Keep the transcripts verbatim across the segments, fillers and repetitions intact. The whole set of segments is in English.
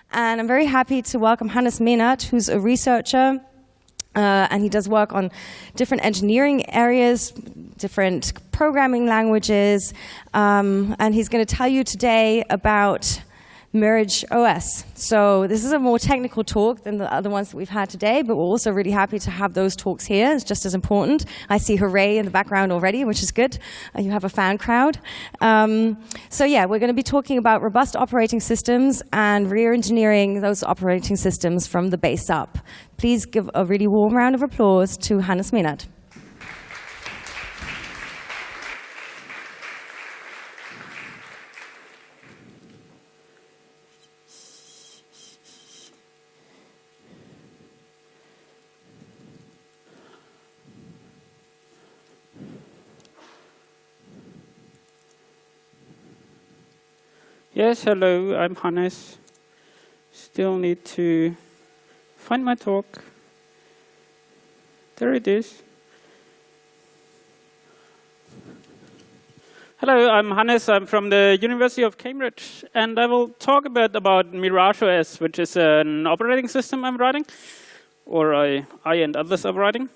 And I'm very happy to welcome Hannes Meenert, who's a researcher, uh, and he does work on different engineering areas, different programming languages, um, and he's going to tell you today about Mirage O S. So this is a more technical talk than the other ones that we've had today, but we're also really happy to have those talks here. It's just as important. I see hooray in the background already, which is good. Uh, you have a fan crowd. Um, so yeah, we're going to be talking about robust operating systems and re-engineering those operating systems from the base up. Please give a really warm round of applause to Hannes Meenert. Yes, hello, I'm Hannes. Still need to find my talk. There it is. Hello, I'm Hannes. I'm from the University of Cambridge, and I will talk a bit about Mirage O S, which is an operating system I'm writing, or I, I and others are writing.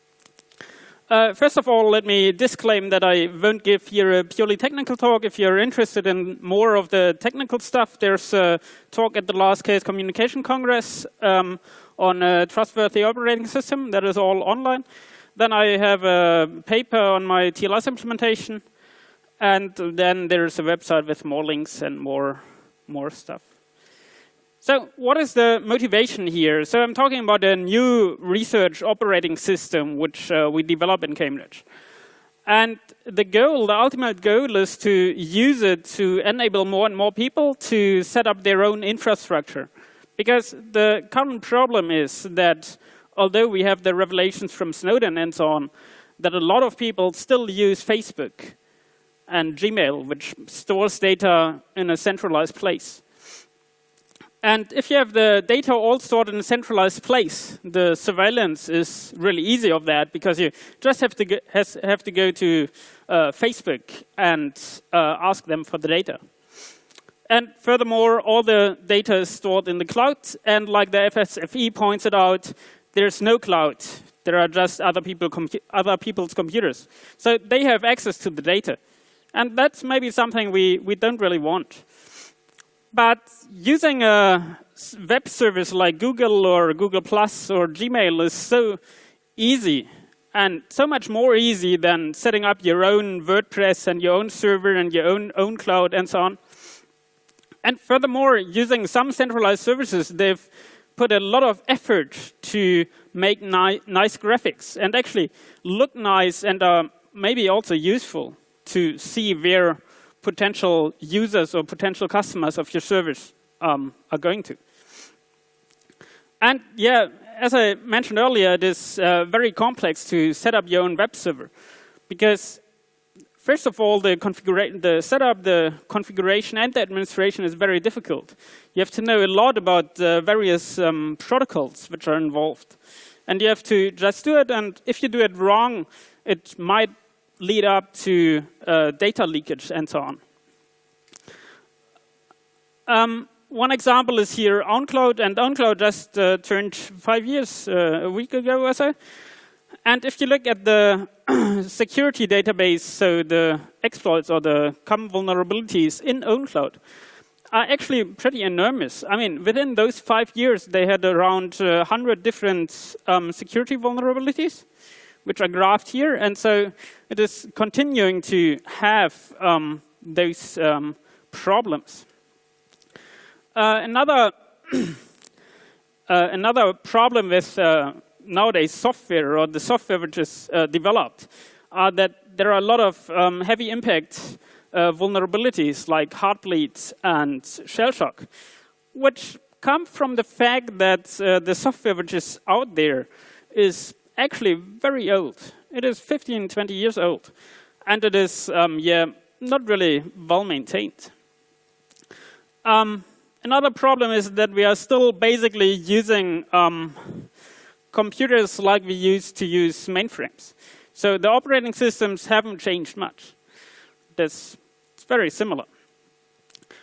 Uh, first of all, let me disclaim that I won't give here a purely technical talk. If you're interested in more of the technical stuff, there's a talk at the last Chaos Communication Congress um, on a trustworthy operating system that is all online. Then I have a paper on my T L S implementation. And then there's a website with more links and more, more stuff. So what is the motivation here? So I'm talking about a new research operating system which uh, we develop in Cambridge. And the goal, the ultimate goal is to use it to enable more and more people to set up their own infrastructure. Because the current problem is that although we have the revelations from Snowden and so on, that a lot of people still use Facebook and Gmail, which stores data in a centralized place. And if you have the data all stored in a centralized place, the surveillance is really easy of that, because you just have to go, has, have to go to uh, Facebook and uh, ask them for the data. And furthermore, all the data is stored in the cloud, and like the F S F E points it out, there's no cloud. There are just other, people other people's computers. So they have access to the data. And that's maybe something we, we don't really want. But using a web service like Google or Google Plus or Gmail is so easy, and so much more easy than setting up your own WordPress and your own server and your own, own cloud and so on. And furthermore, using some centralized services, they've put a lot of effort to make ni nice graphics and actually look nice and are maybe also useful to see where potential users or potential customers of your service um, are going to. And yeah, as I mentioned earlier, it is uh, very complex to set up your own web server. Because first of all, the, configura the setup, the configuration, and the administration is very difficult. You have to know a lot about the various um, protocols which are involved. And you have to just do it, and if you do it wrong, it might lead up to uh, data leakage and so on. Um, one example is here OwnCloud, and OwnCloud just uh, turned five years uh, a week ago or so. And if you look at the security database, so the exploits or the common vulnerabilities in OwnCloud are actually pretty enormous. I mean, within those five years, they had around uh, one hundred different um, security vulnerabilities, which are graphed here. And so it is continuing to have um, those um, problems. Uh, another, uh, another problem with uh, nowadays software, or the software which is uh, developed, are that there are a lot of um, heavy impact uh, vulnerabilities like Heartbleed and Shellshock, which come from the fact that uh, the software which is out there is actually very old. It is fifteen, twenty years old. And it is, um, yeah, not really well maintained. Um, another problem is that we are still basically using um, computers like we used to use mainframes. So the operating systems haven't changed much. That's it's very similar.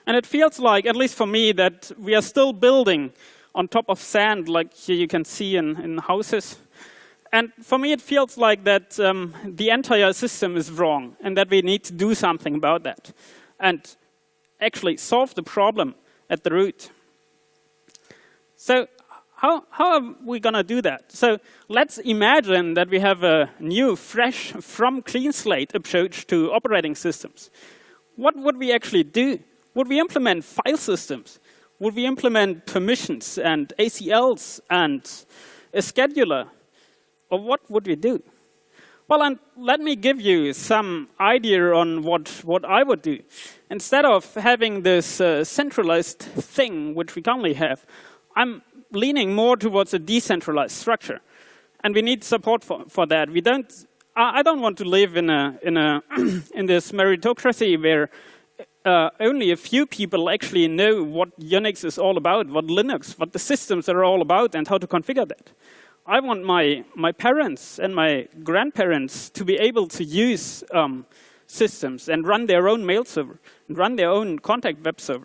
And it feels like, at least for me, that we are still building on top of sand, like here you can see in, in houses. And for me, it feels like that um, the entire system is wrong, and that we need to do something about that, and actually solve the problem at the root. So how, how are we going to do that? So let's imagine that we have a new, fresh, from clean slate approach to operating systems. What would we actually do? Would we implement file systems? Would we implement permissions and A C Ls and a scheduler? Or what would we do? Well, and let me give you some idea on what, what I would do. Instead of having this uh, centralized thing, which we currently have, I'm leaning more towards a decentralized structure. And we need support for, for that. We don't, I, I don't want to live in, a, in, a in this meritocracy where uh, only a few people actually know what Unix is all about, what Linux, what the systems are all about, and how to configure that. I want my, my parents and my grandparents to be able to use um, systems and run their own mail server, and run their own contact web server.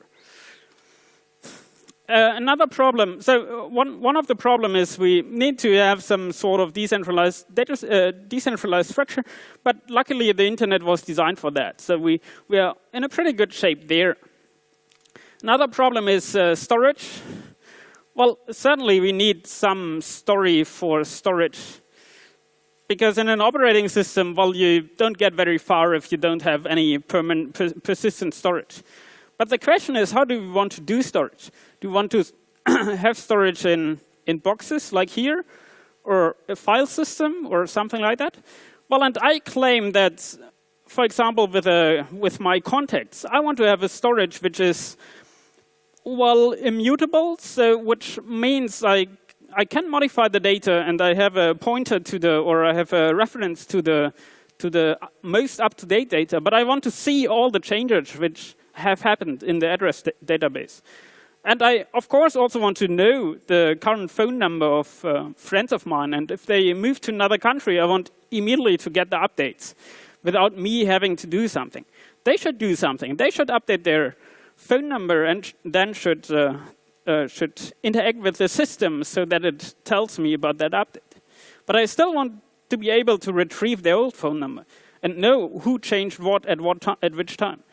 Uh, another problem, so one, one of the problem is we need to have some sort of decentralized data, uh, decentralized structure, but luckily the internet was designed for that. So we, we are in a pretty good shape there. Another problem is uh, storage. Well, certainly we need some story for storage. Because in an operating system, well, you don't get very far if you don't have any permanent, per persistent storage. But the question is, how do we want to do storage? Do we want to have storage in, in boxes, like here, or a file system, or something like that? Well, and I claim that, for example, with, a, with my contacts, I want to have a storage which is, well, immutable, so which means I, I can modify the data and I have a pointer to the, or I have a reference to the, to the most up-to-date data, but I want to see all the changes which have happened in the address database. And I, of course, also want to know the current phone number of uh, friends of mine, and if they move to another country, I want immediately to get the updates without me having to do something. They should do something. They should update their phone number and then should, uh, uh, should interact with the system so that it tells me about that update. But I still want to be able to retrieve their old phone number and know who changed what at, what at which time.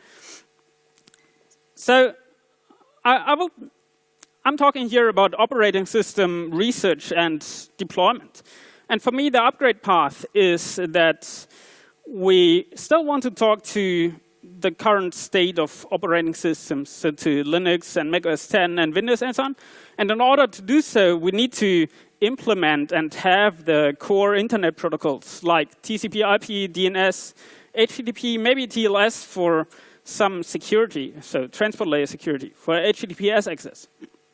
So I, I will, I'm talking here about operating system research and deployment. And for me, the upgrade path is that we still want to talk to the current state of operating systems, so to Linux and Mac O S ten and Windows and so on. And in order to do so, we need to implement and have the core internet protocols like T C P I P, D N S, H T T P, maybe T L S for some security, so transport layer security, for H T T P S access.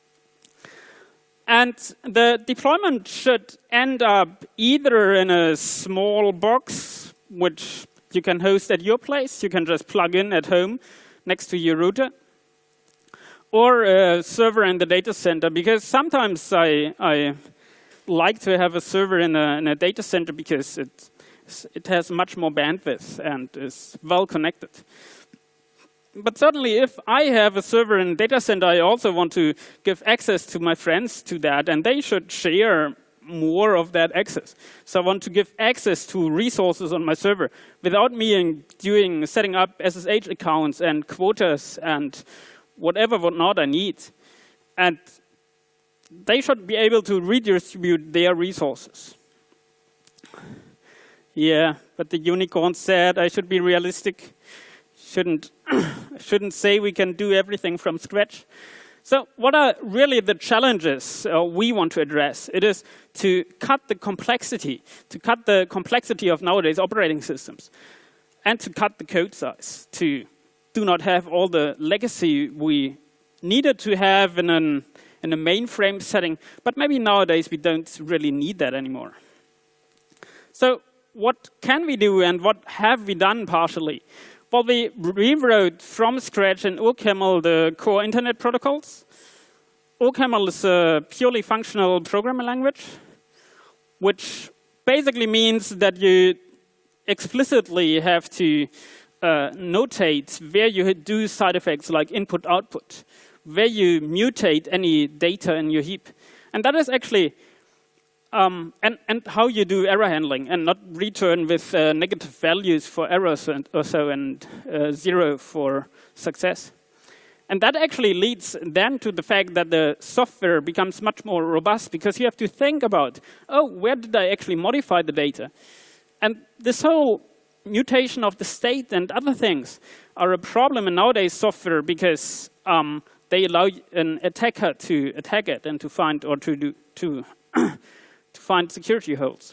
And the deployment should end up either in a small box, which you can host at your place, you can just plug in at home next to your router, or a server in the data center, because sometimes I, I like to have a server in a, in a data center because it, it has much more bandwidth and is well connected. But certainly if I have a server in a data center, I also want to give access to my friends to that, and they should share more of that access. So I want to give access to resources on my server without me doing setting up S S H accounts and quotas and whatever whatnot I need. And they should be able to redistribute their resources. Yeah, but the unicorn said I should be realistic. Shouldn't shouldn't say we can do everything from scratch. So what are really the challenges uh, we want to address? It is to cut the complexity, to cut the complexity of nowadays operating systems, and to cut the code size, to do not have all the legacy we needed to have in, an, in a mainframe setting, but maybe nowadays we don't really need that anymore. So what can we do and what have we done partially? Well, we rewrote from scratch in OCaml the core internet protocols. OCaml is a purely functional programming language, which basically means that you explicitly have to uh, notate where you do side effects like input-output, where you mutate any data in your heap. And that is actually, um, and, and how you do error handling and not return with uh, negative values for errors and, or so and uh, zero for success. And that actually leads then to the fact that the software becomes much more robust because you have to think about, oh, where did I actually modify the data? And this whole mutation of the state and other things are a problem in nowadays software because um, they allow an attacker to attack it and to find or to do to to find security holes.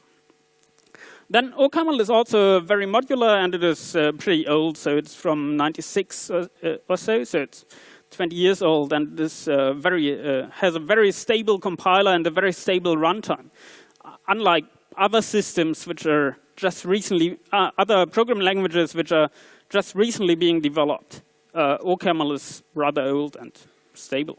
Then OCaml is also very modular and it is uh, pretty old, so it's from ninety-six or, uh, or so, so it's twenty years old, and this uh, very uh, has a very stable compiler and a very stable runtime, uh, unlike other systems which are just recently, uh, other programming languages which are just recently being developed. Uh, OCaml is rather old and stable.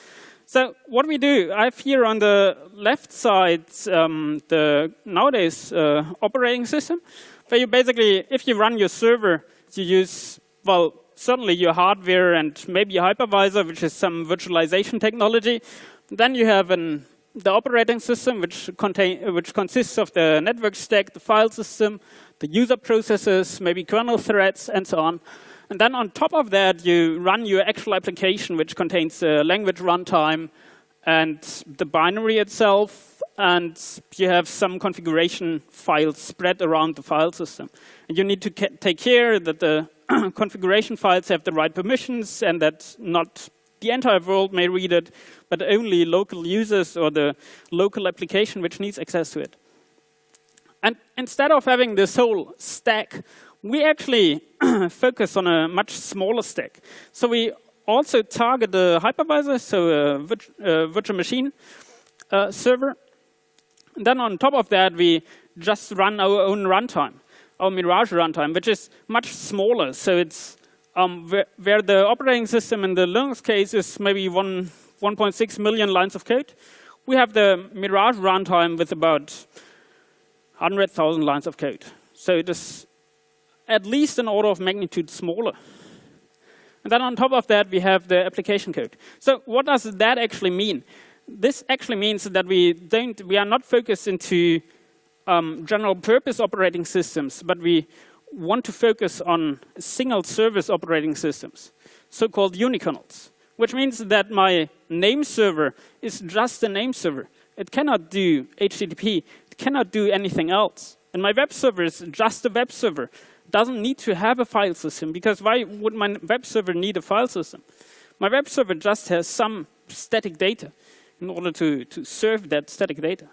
So what we do, I have here on the left side um, the nowadays uh, operating system, where you basically, if you run your server, you use, well, certainly your hardware and maybe a hypervisor, which is some virtualization technology. Then you have an, the operating system, which, contain, which consists of the network stack, the file system, the user processes, maybe kernel threads, and so on. And then on top of that, you run your actual application, which contains a language runtime and the binary itself, and you have some configuration files spread around the file system. And you need to ca take care that the configuration files have the right permissions and that not the entire world may read it, but only local users or the local application which needs access to it. And instead of having this whole stack, we actually focus on a much smaller stack. So we also target a hypervisor, so a, virt a virtual machine uh, server. And then on top of that, we just run our own runtime, our Mirage runtime, which is much smaller. So it's um, where, where the operating system in the Linux case is maybe one, one point six million lines of code. We have the Mirage runtime with about one hundred thousand lines of code. So it is at least an order of magnitude smaller. And then on top of that, we have the application code. So what does that actually mean? This actually means that we don't, we are not focused into um, general purpose operating systems, but we want to focus on single service operating systems, so-called unikernels, which means that my name server is just a name server. It cannot do H T T P, it cannot do anything else. And my web server is just a web server. It doesn't need to have a file system, because why would my web server need a file system? My web server just has some static data in order to, to serve that static data.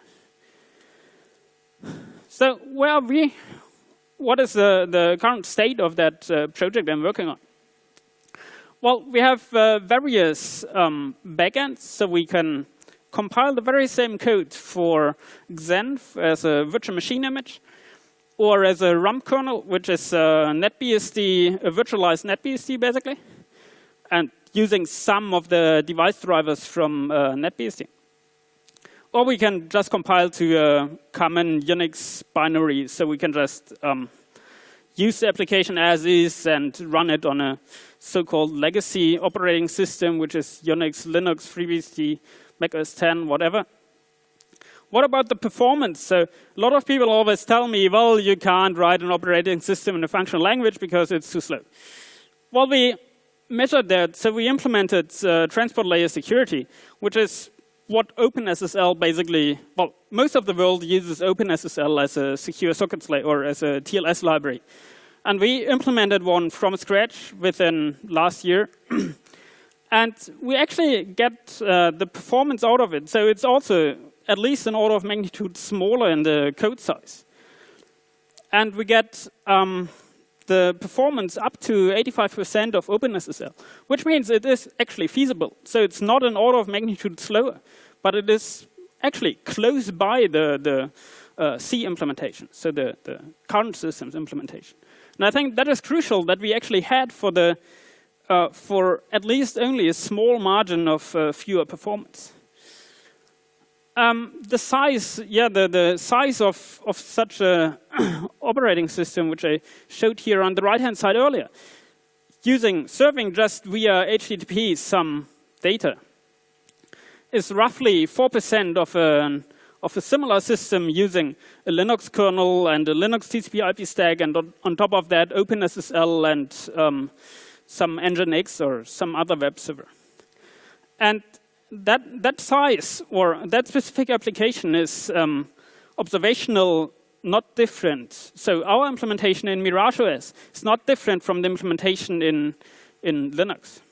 So where are we? What is the, the current state of that uh, project I'm working on? Well, we have uh, various um, backends, so we can compile the very same code for Xen as a virtual machine image, or as a rump kernel, which is a NetBSD, a virtualized NetBSD basically, and using some of the device drivers from uh, NetBSD. Or we can just compile to a common Unix binary, so we can just um, use the application as is and run it on a so-called legacy operating system, which is Unix, Linux, FreeBSD, Mac O S ten, whatever. What about the performance? So a lot of people always tell me, well, you can't write an operating system in a functional language because it's too slow. Well, we measured that, so we implemented uh, transport layer security, which is what OpenSSL basically, well, most of the world uses OpenSSL as a secure sockets layer or as a T L S library. And we implemented one from scratch within last year. And we actually get uh, the performance out of it. So it's also at least an order of magnitude smaller in the code size. And we get um, the performance up to eighty-five percent of OpenSSL, which means it is actually feasible. So it's not an order of magnitude slower, but it is actually close by the, the uh, C implementation, so the, the current systems implementation. And I think that is crucial that we actually had for, the, uh, for at least only a small margin of uh, fewer performance. Um, the size, yeah, the, the size of, of such a operating system, which I showed here on the right-hand side earlier, using serving just via H T T P some data, is roughly four percent of a, of a similar system using a Linux kernel and a Linux T C P I P stack, and on, on top of that, OpenSSL and um, some Nginx or some other web server. And that, that size or that specific application is um, observational, not different. So our implementation in MirageOS is not different from the implementation in, in Linux.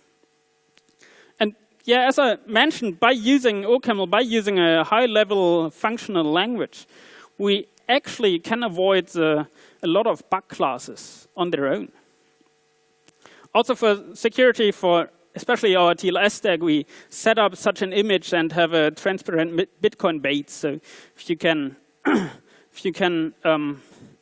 And yeah, as I mentioned, by using OCaml, by using a high-level functional language, we actually can avoid uh, a lot of bug classes on their own. Also for security, for especially our T L S stack, we set up such an image and have a transparent Bitcoin bait. So if you can, if you can, um,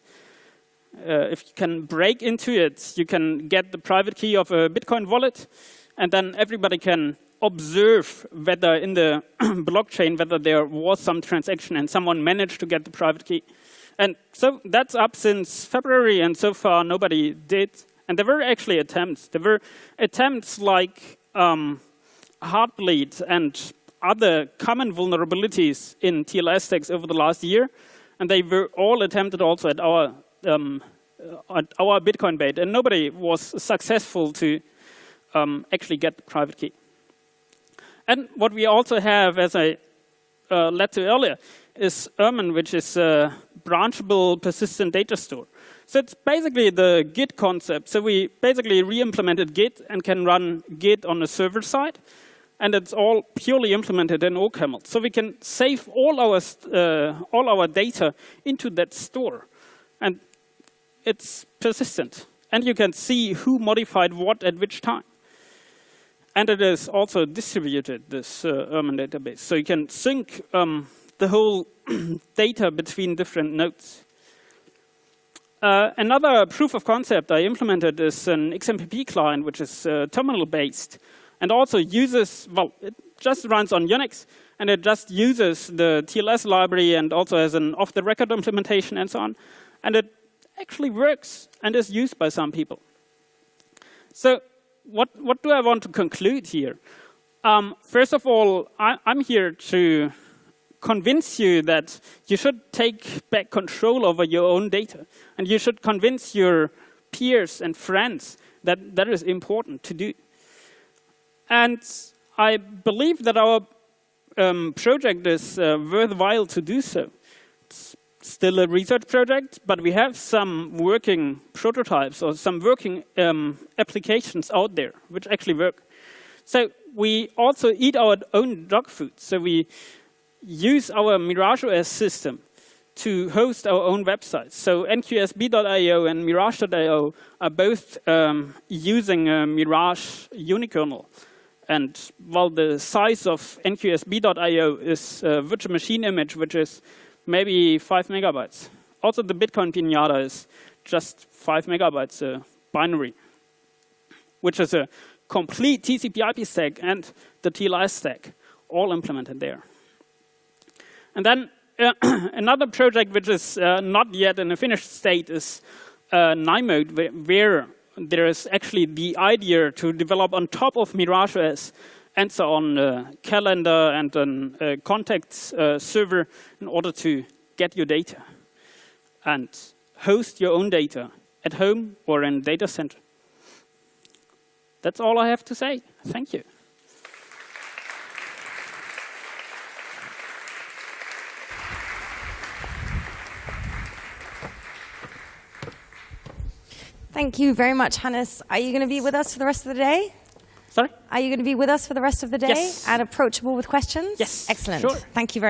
uh, if you can break into it, you can get the private key of a Bitcoin wallet, and then everybody can observe whether in the blockchain whether there was some transaction and someone managed to get the private key. And so that's up since February, and so far nobody did. And there were actually attempts. There were attempts like um, Heartbleed and other common vulnerabilities in T L S stacks over the last year. And they were all attempted also at our, um, at our Bitcoin bait. And nobody was successful to um, actually get the private key. And what we also have, as I uh, led to earlier, is Ermin, which is a branchable persistent data store. So it's basically the Git concept. So we basically re-implemented Git and can run Git on the server side. And it's all purely implemented in OCaml. So we can save all our, uh, all our data into that store. And it's persistent. And you can see who modified what at which time. And it is also distributed, this uh, Ermin database. So you can sync um, the whole data between different nodes. Uh, another proof of concept I implemented is an X M P P client, which is uh, terminal-based, and also uses, well, it just runs on Unix, and it just uses the T L S library and also has an off-the-record implementation and so on. And it actually works and is used by some people. So what, what do I want to conclude here? Um, first of all, I, I'm here to convince you that you should take back control over your own data. And you should convince your peers and friends that that is important to do. And I believe that our um, project is uh, worthwhile to do so. It's still a research project, but we have some working prototypes or some working um, applications out there which actually work. So we also eat our own dog food. So we use our MirageOS system to host our own websites. So N Q S B dot I O and Mirage dot I O are both um, using a Mirage unikernel. And while the size of N Q S B dot I O is a virtual machine image, which is maybe five megabytes. Also, the Bitcoin Pinata is just five megabytes uh, binary, which is a complete T C P I P stack and the T L S stack, all implemented there. And then uh, another project which is uh, not yet in a finished state is uh, Nymode, where, where there is actually the idea to develop on top of MirageOS and so on uh, calendar and a uh, contact uh, server in order to get your data and host your own data at home or in a data center. That's all I have to say. Thank you. Thank you very much, Hannes. Are you going to be with us for the rest of the day? Sorry? Are you going to be with us for the rest of the day? Yes. And approachable with questions? Yes. Excellent. Sure. Thank you very much.